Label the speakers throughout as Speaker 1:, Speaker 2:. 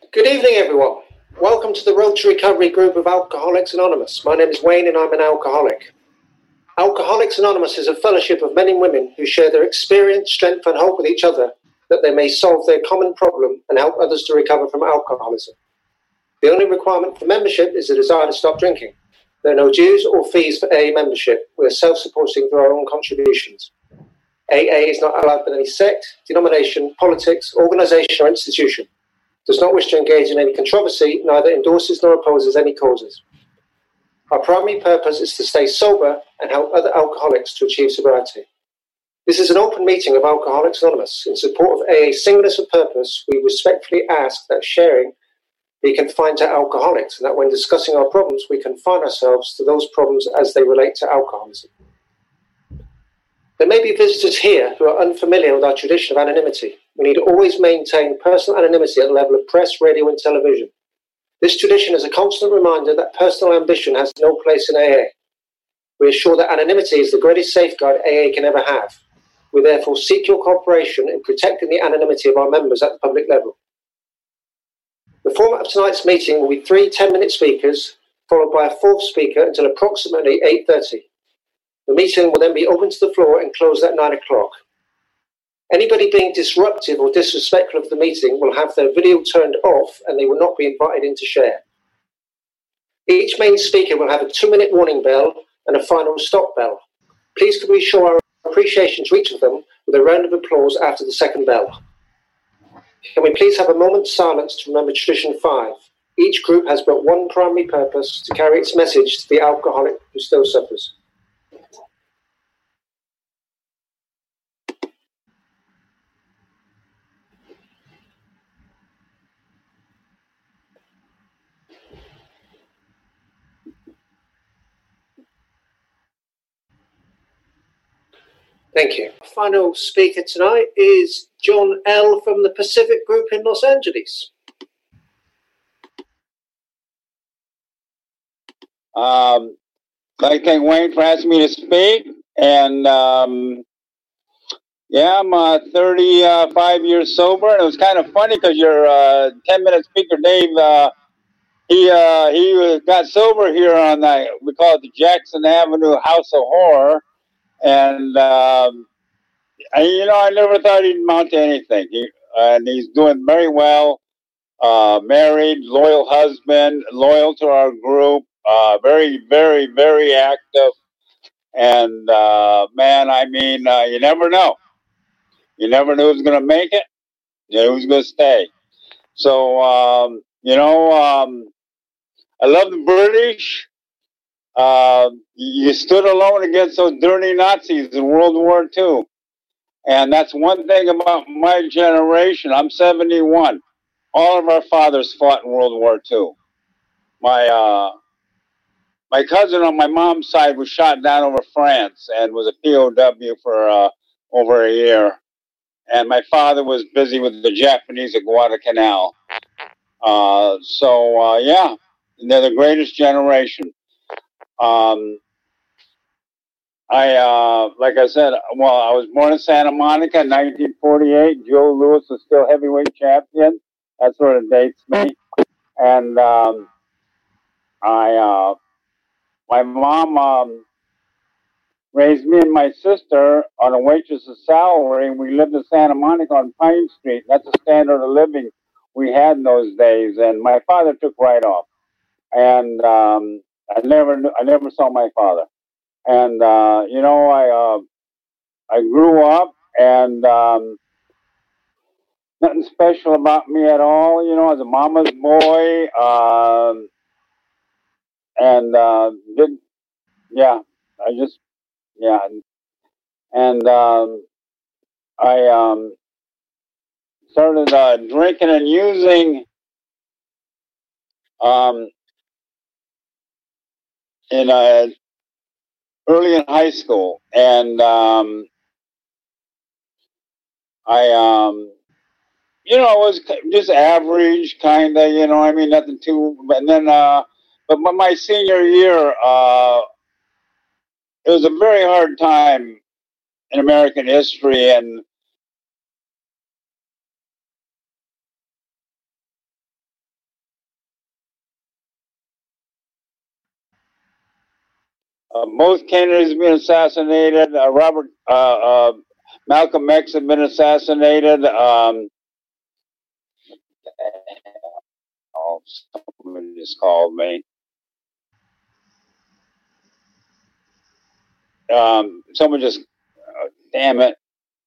Speaker 1: Good evening, everyone. Welcome to the Road to Recovery group of Alcoholics Anonymous. My name is Wayne and I'm an alcoholic. Alcoholics Anonymous is a fellowship of men and women who share their experience, strength and hope with each other that they may solve their common problem and help others to recover from alcoholism. The only requirement for membership is a desire to stop drinking. There are no dues or fees for AA membership. We are self-supporting through our own contributions. AA is not allowed with any sect, denomination, politics, organisation or institution. Does not wish to engage in any controversy, neither endorses nor opposes any causes. Our primary purpose is to stay sober and help other alcoholics to achieve sobriety. This is an open meeting of Alcoholics Anonymous. In support of AA's singleness of purpose, we respectfully ask that sharing be confined to alcoholics, and that when discussing our problems, we confine ourselves to those problems as they relate to alcoholism. There may be visitors here who are unfamiliar with our tradition of anonymity. We need to always maintain personal anonymity at the level of press, radio and television. This tradition is a constant reminder that personal ambition has no place in AA. We assure that anonymity is the greatest safeguard AA can ever have. We therefore seek your cooperation in protecting the anonymity of our members at the public level. The format of tonight's meeting will be 3 10-minute speakers, followed by a fourth speaker until approximately 8:30. The meeting will then be open to the floor and closed at 9 o'clock. Anybody being disruptive or disrespectful of the meeting will have their video turned off and they will not be invited in to share. Each main speaker will have a 2-minute warning bell and a final stop bell. Please can we show our appreciation to each of them with a round of applause after the second bell. Can we please have a moment's silence to remember Tradition 5? Each group has but one primary purpose: to carry its message to the alcoholic who still suffers. Thank you. Our final speaker tonight is John L. from the Pacific Group in Los Angeles.
Speaker 2: I thank Wayne for asking me to speak. And yeah, I'm 35 years sober. And it was kind of funny because your 10-minute speaker, Dave, he got sober here on we call it the Jackson Avenue House of Horror. And I never thought he'd amount to anything. And he's doing very well. Married, loyal husband, loyal to our group. Very, very, very active. And man, I mean, you never know. You never knew who's going to make it. You know who's going to stay. So I love the British. You stood alone against those dirty Nazis in World War II. And that's one thing about my generation. I'm 71. All of our fathers fought in World War II. My cousin on my mom's side was shot down over France and was a POW for over a year. And my father was busy with the Japanese at Guadalcanal. Yeah, they're the greatest generation. Like I said, well, I was born in Santa Monica in 1948. Joe Louis was still heavyweight champion. That sort of dates me. And my mom raised me and my sister on a waitress's salary, and we lived in Santa Monica on Pine Street. That's the standard of living we had in those days. And my father took right off, and I never saw my father. And I grew up, and nothing special about me at all. You know, as a mama's boy, I started drinking and using early in high school, and I was just average, kind of, I mean, nothing too. And then, but my senior year, it was a very hard time in American history, and Both Kennedys have been assassinated. Malcolm X have been assassinated. Oh, someone just called me. Someone just, damn it.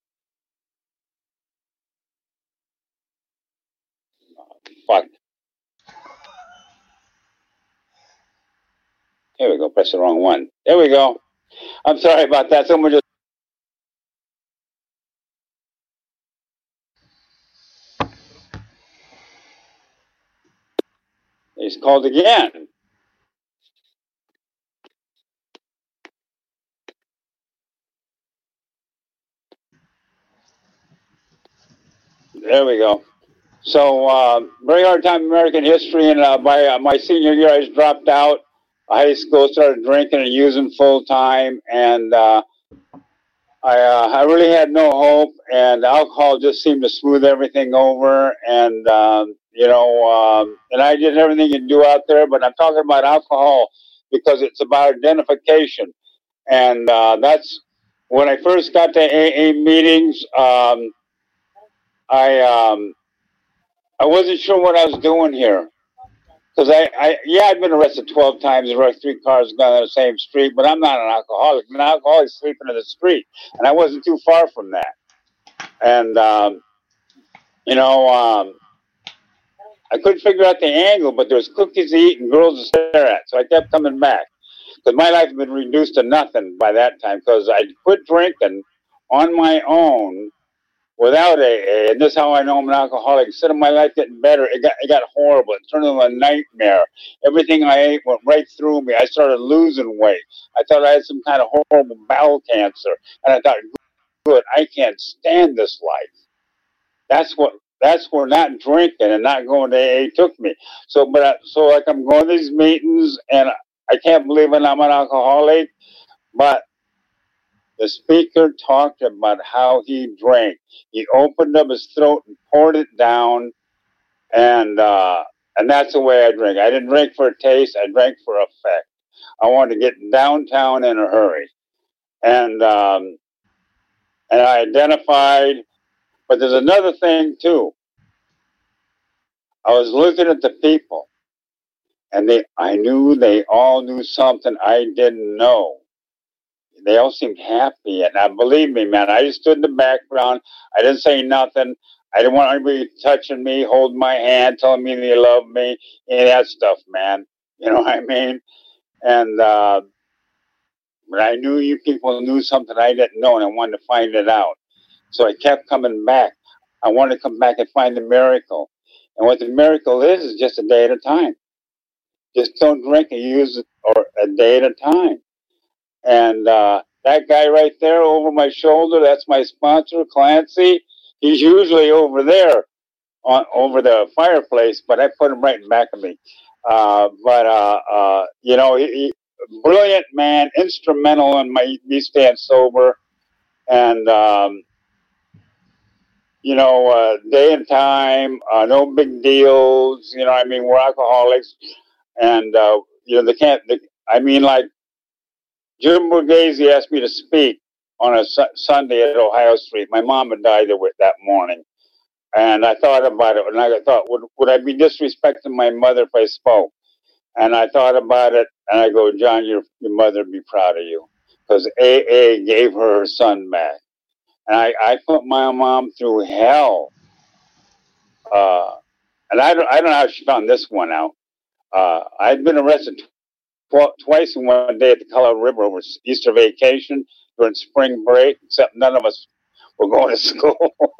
Speaker 2: Fuck. Here we go. Press the wrong one. There we go. I'm sorry about that. Someone just. He's called again. There we go. So, very hard time in American history, and by my senior year, I just dropped out of high school, started drinking and using full time, and I really had no hope, and alcohol just seemed to smooth everything over, and and I did everything you can do out there, but I'm talking about alcohol because it's about identification, and that's when I first got to AA meetings. I wasn't sure what I was doing here. Because I've been arrested 12 times and wrecked 3 cars down the same street, but I'm not an alcoholic. An alcoholic sleeping in the street, and I wasn't too far from that. And I couldn't figure out the angle, but there was cookies to eat and girls to stare at, so I kept coming back. Because my life had been reduced to nothing by that time. Because I quit drinking on my own. Without AA, and this is how I know I'm an alcoholic. Instead of my life getting better, it got horrible. It turned into a nightmare. Everything I ate went right through me. I started losing weight. I thought I had some kind of horrible bowel cancer, and I thought, good, I can't stand this life. That's where not drinking and not going to AA took me. So I'm going to these meetings, and I can't believe I'm an alcoholic, but the speaker talked about how he drank. He opened up his throat and poured it down, and that's the way I drink. I didn't drink for a taste. I drank for effect. I wanted to get downtown in a hurry, and I identified. But there's another thing too. I was looking at the people, and I knew they all knew something I didn't know. They all seemed happy, and believe me, man, I just stood in the background. I didn't say nothing. I didn't want anybody touching me, holding my hand, telling me they love me, any of that stuff, man. You know what I mean? And but I knew you people knew something I didn't know, and I wanted to find it out. So I kept coming back. I wanted to come back and find the miracle. And what the miracle is just a day at a time. Just don't drink and use it or a day at a time. And that guy right there over my shoulder, that's my sponsor, Clancy. He's usually over there, over the fireplace, but I put him right in back of me. He, brilliant man, instrumental in me staying sober. And, day and time, no big deals. You know, I mean, we're alcoholics. And, like, Jim Borghese asked me to speak on a Sunday at Ohio Street. My mom had died that morning. And I thought about it, and I thought, would I be disrespecting my mother if I spoke? And I thought about it, and I go, John, your mother would be proud of you. Because AA gave her son back. And I put my mom through hell. And I don't know how she found this one out. I'd been arrested twice in one day at the Colorado River over Easter vacation during spring break, except none of us were going to school.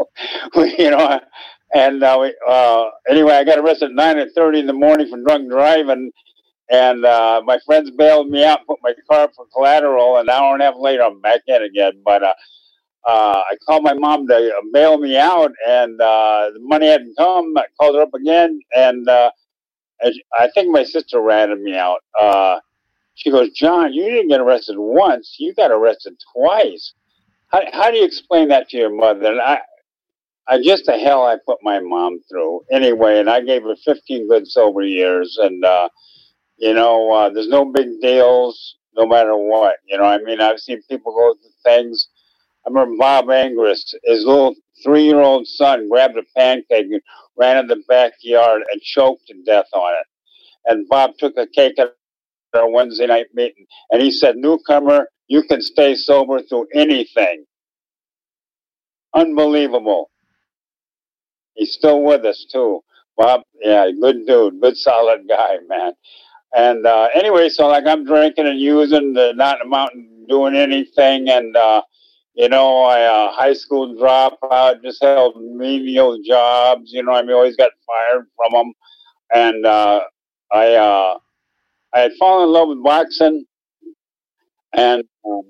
Speaker 2: Anyway, I got arrested at 9:30 in the morning for drunk driving, and my friends bailed me out, put my car up for collateral, an hour and a half later, I'm back in again. But I called my mom to bail me out, and the money hadn't come. I called her up again, and I think my sister ratted me out. She goes, John, you didn't get arrested once. You got arrested twice. How do you explain that to your mother? And I just the hell I put my mom through. Anyway, and I gave her 15 good sober years. And, there's no big deals. no matter what. You know, I mean, I've seen people go through things. I remember Bob Angris, his little 3-year-old son grabbed a pancake and ran in the backyard and choked to death on it. And Bob took a cake at our Wednesday night meeting, and he said, "Newcomer, you can stay sober through anything." Unbelievable. He's still with us, too. Bob, yeah, good dude, good solid guy, man. And anyway, so like I'm drinking and using, not amounting doing anything, and you know, I high school dropout, just held menial jobs. You know, I mean, always got fired from them, and I had fallen in love with boxing, and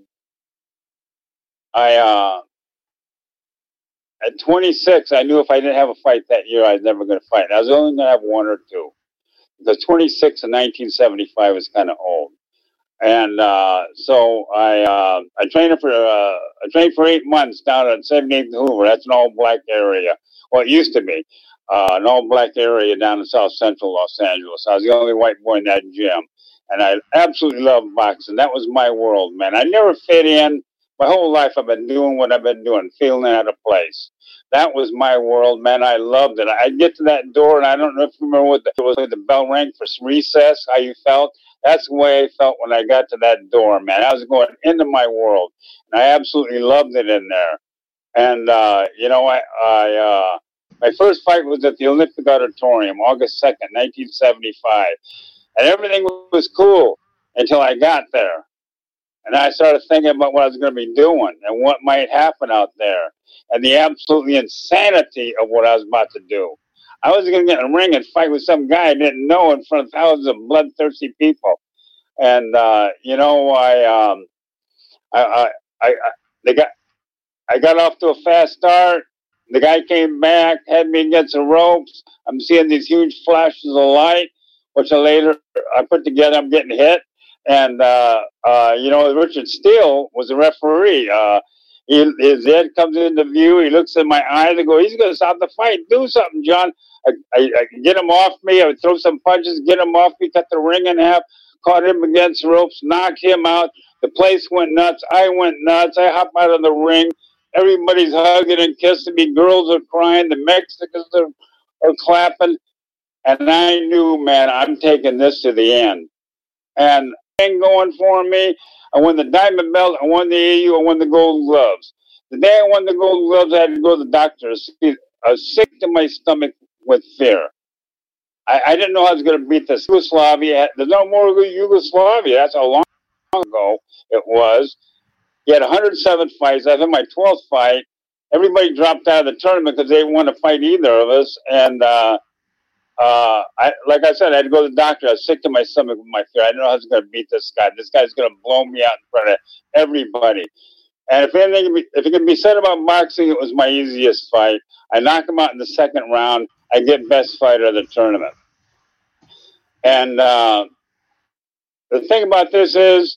Speaker 2: I at 26, I knew if I didn't have a fight that year, I was never going to fight. I was only going to have one or two, because 26 in 1975 is kind of old. And so I trained for 8 months down at 78th Hoover. That's an all-black area. Well, it used to be an all-black area down in South Central Los Angeles. I was the only white boy in that gym, and I absolutely loved boxing. That was my world, man. I never fit in. My whole life I've been doing what I've been doing, feeling out of place. That was my world, man. I loved it. I'd get to that door, and I don't know if you remember what the bell rang for recess, how you felt. That's the way I felt when I got to that door, man. I was going into my world, and I absolutely loved it in there. And you know, my first fight was at the Olympic Auditorium, August 2nd, 1975, and everything was cool until I got there. And I started thinking about what I was going to be doing and what might happen out there, and the absolutely insanity of what I was about to do. I was going to get in a ring and fight with some guy I didn't know in front of thousands of bloodthirsty people. And you know, I got off to a fast start. The guy came back, had me against the ropes. I'm seeing these huge flashes of light, which I put together. I'm getting hit. And, you know, Richard Steele was a referee. His head comes into view. He looks in my eyes and goes, "He's going to stop the fight. Do something, John." I get him off me. I would throw some punches, get him off me, cut the ring in half, caught him against the ropes, knocked him out. The place went nuts. I went nuts. I hopped out of the ring. Everybody's hugging and kissing me. Girls are crying. The Mexicans are clapping. And I knew, man, I'm taking this to the end. And going for me. I won the Diamond Belt. I won the AU. I won the Gold Gloves. The day I won the Gold Gloves, I had to go to the doctor. I was sick to my stomach with fear. I didn't know I was going to beat this Yugoslavia. There's no more Yugoslavia. That's how long ago it was. He had 107 fights. I was in my 12th fight. Everybody dropped out of the tournament because they didn't want to fight either of us. And like I said, I had to go to the doctor. I was sick to my stomach with my fear. I didn't know I was going to beat this guy. This guy's going to blow me out in front of everybody. And if it can be said about boxing, it was my easiest fight. I knocked him out in the second round. I get best fighter of the tournament. And the thing about this is,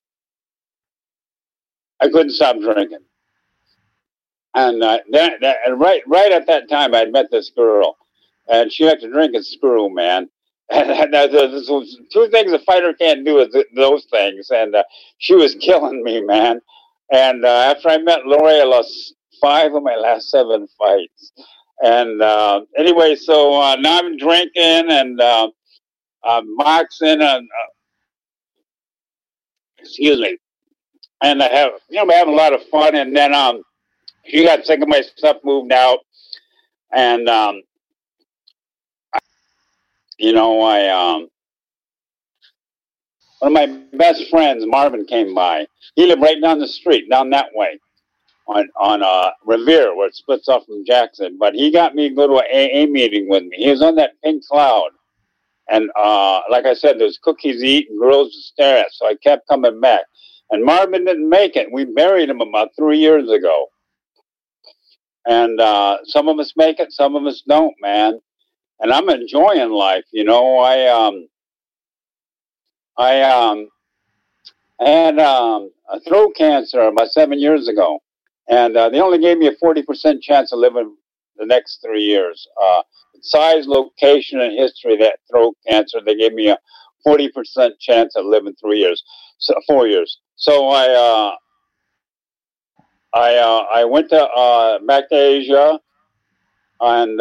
Speaker 2: I couldn't stop drinking. And right at that time, I met this girl. And she liked to drink and screw, man. And there's two things a fighter can't do is those things. And she was killing me, man. And after I met Lori, I lost 5 of my last 7 fights. And anyway, so now I'm drinking and boxing and excuse me. And I have, I'm having a lot of fun. And then she got sick of my stuff, moved out, and one of my best friends, Marvin, came by. He lived right down the street, down that way, on Revere, where it splits off from Jackson. But he got me to go to an AA meeting with me. He was on that pink cloud. And like I said, there's cookies to eat and girls to stare at. So I kept coming back. And Marvin didn't make it. We buried him about 3 years ago. And some of us make it, some of us don't, man. And I'm enjoying life, I had a throat cancer about 7 years ago, and they only gave me a 40% chance of living the next 3 years. Size, location, and history of that throat cancer, they gave me a 40% chance of living 3 years, so 4 years. So I went to back to Asia, and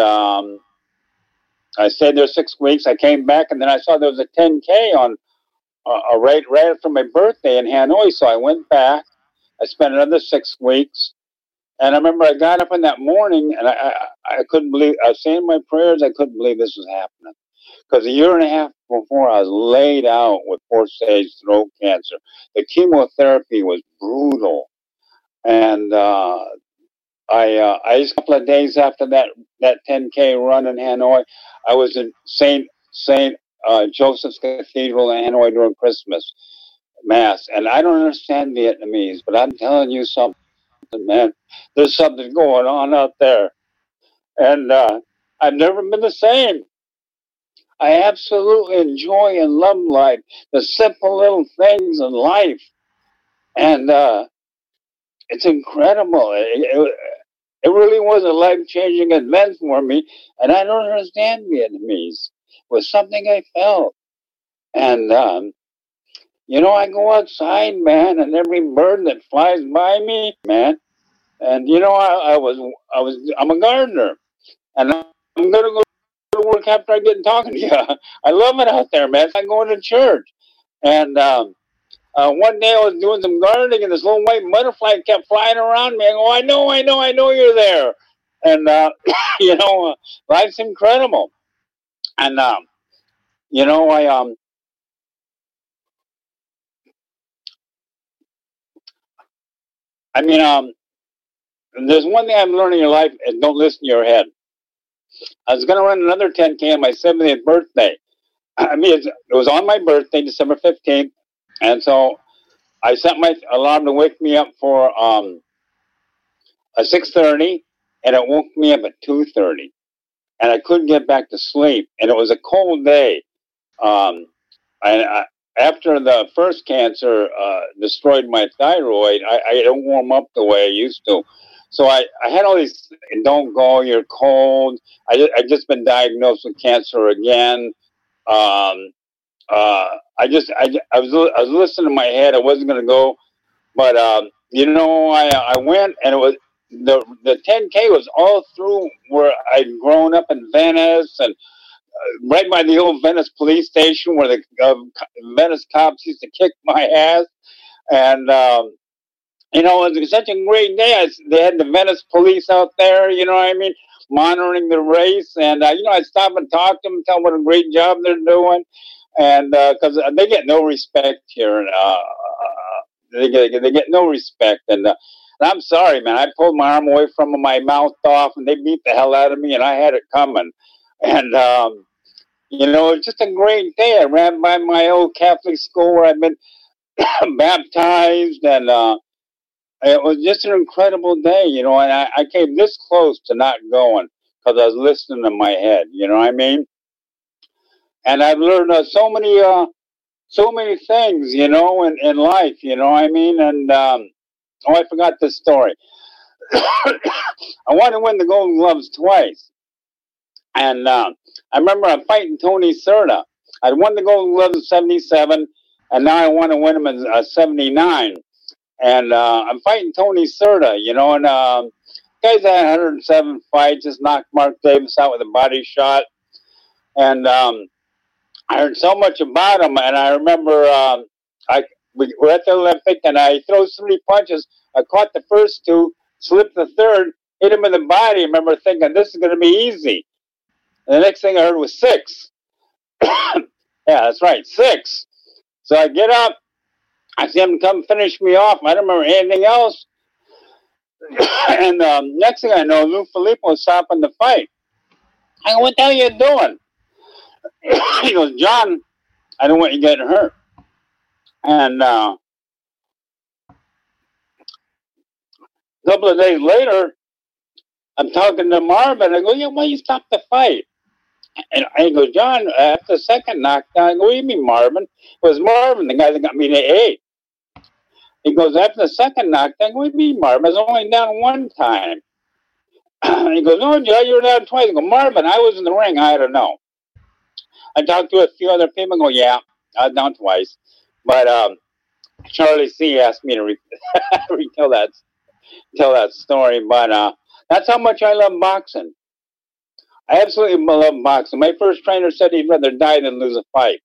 Speaker 2: I stayed there 6 weeks. I came back, and then I saw there was a 10K on right after my birthday in Hanoi. So I went back. I spent another 6 weeks, and I remember I got up in that morning, and I couldn't believe. I was saying my prayers. I couldn't believe this was happening, because a year and a half before I was laid out with 4-stage throat cancer. The chemotherapy was brutal, and I just a couple of days after that 10K run in Hanoi, I was in Saint Joseph's Cathedral in Hanoi during Christmas Mass. And I don't understand Vietnamese, but I'm telling you something, man. There's something going on out there. And I've never been the same. I absolutely enjoy and love life, the simple little things in life. And it's incredible. It really was a life-changing event for me, and I don't understand Vietnamese. It was something I felt. And, I go outside, man, and every bird that flies by me, man. And, I'm a gardener, and I'm going to go to work after I get talking to you. I love it out there, man. It's like going to church. And one day I was doing some gardening, and this little white butterfly kept flying around me. I go, I know you're there. And, life's incredible. And, there's one thing I've learned in your life is don't listen to your head. I was going to run another 10K on my 70th birthday. It was on my birthday, December 15th. And so I set my alarm to wake me up for 6:30, and it woke me up at 2:30. And I couldn't get back to sleep. And it was a cold day. After the first cancer destroyed my thyroid, I don't warm up the way I used to. So I had all these, don't go, you're cold. I just been diagnosed with cancer again. I was listening to my head. I wasn't going to go, but I went, and it was the 10K was all through where I'd grown up in Venice, and right by the old Venice police station where the Venice cops used to kick my ass. And it was such a great day. They had the Venice police out there, monitoring the race. And, I'd stop and talk to them, tell them what a great job they're doing. And because they get no respect here. They get no respect. And I'm sorry, man. I pulled my arm away from them, my mouth off, and they beat the hell out of me, and I had it coming. And, it's just a great day. I ran by my old Catholic school where I've been baptized, and it was just an incredible day, and I came this close to not going because I was listening to my head, you know what I mean? And I've learned so many things, in life, you know what I mean? And, I forgot this story. I wanted to win the Golden Gloves twice. And I remember I'm fighting Tony Serta. I won the Golden Gloves in 77, and now I want to win them in 79. And I'm fighting Tony Serta, and guy's had 107 fights, just knocked Mark Davis out with a body shot. And I heard so much about him, and I remember we were at the Olympic, and I threw 3 punches. I caught the first 2, slipped the third, hit him in the body. I remember thinking, this is going to be easy. And the next thing I heard was 6. Yeah, that's right, 6. So I get up. I see him come finish me off. I don't remember anything else. And next thing I know, Lou Filippo was stopping the fight. I go, what the hell are you doing? He goes, John, I don't want you getting hurt. And a couple of days later, I'm talking to Marvin. I go, yeah, why you stop the fight? And I go, John, after the second knockdown, I go, what do you mean, Marvin? It was Marvin, the guy that got me to 8. He goes, after the second knockdown, I go, what do you mean, Marvin? I was only down 1 time. He goes, oh, Joe, you were down twice. I go, Marvin, I was in the ring. I don't know. I talked to a few other people. I go, yeah. I was down twice. But Charlie C asked me to retell tell that story. But that's how much I love boxing. I absolutely love boxing. My first trainer said he'd rather die than lose a fight,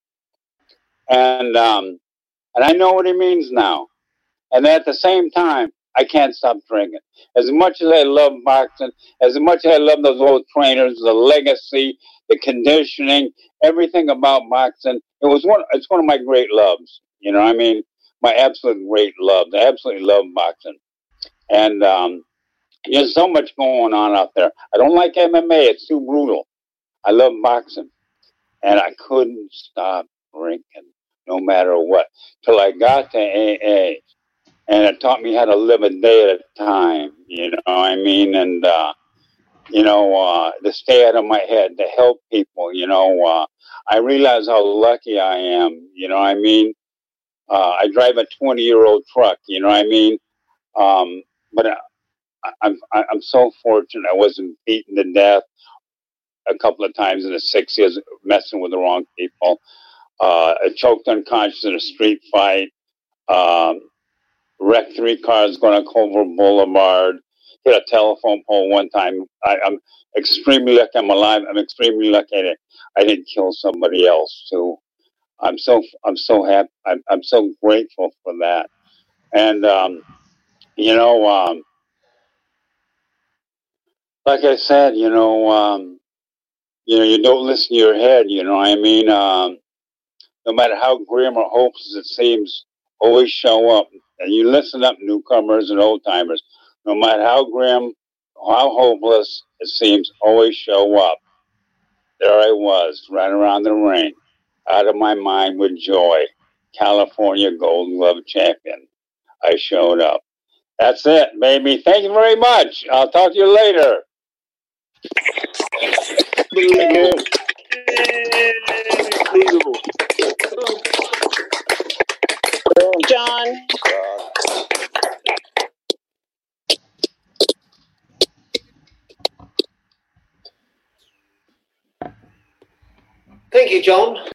Speaker 2: and I know what he means now. And at the same time, I can't stop drinking. As much as I love boxing, as much as I love those old trainers, the legacy, the conditioning, everything about boxing, it's one of my great loves. You know, I mean, my absolute great love. I absolutely love boxing. And there's so much going on out there. I don't like MMA. It's too brutal. I love boxing. And I couldn't stop drinking no matter what till I got to AA. And it taught me how to live a day at a time, you know what I mean? And, to stay out of my head, to help people, I realize how lucky I am, you know what I mean? I drive a 20-year-old truck, you know what I mean? But I'm so fortunate I wasn't beaten to death a couple of times in the 6 years messing with the wrong people. I choked unconscious in a street fight. Wrecked 3 cars going on Culver Boulevard. Hit a telephone pole one time. I'm extremely lucky I'm alive. I'm extremely lucky that I didn't kill somebody else too. I'm so happy. I'm so grateful for that. And like I said, you don't listen to your head. You know what I mean? No matter how grim or hopeless it seems, always show up. And you listen up, newcomers and old timers. No matter how grim, how hopeless it seems, always show up. There I was, right around the ring, out of my mind with joy. California Gold Glove champion. I showed up. That's it, baby. Thank you very much. I'll talk to you later.
Speaker 3: John.
Speaker 1: Thank you, John.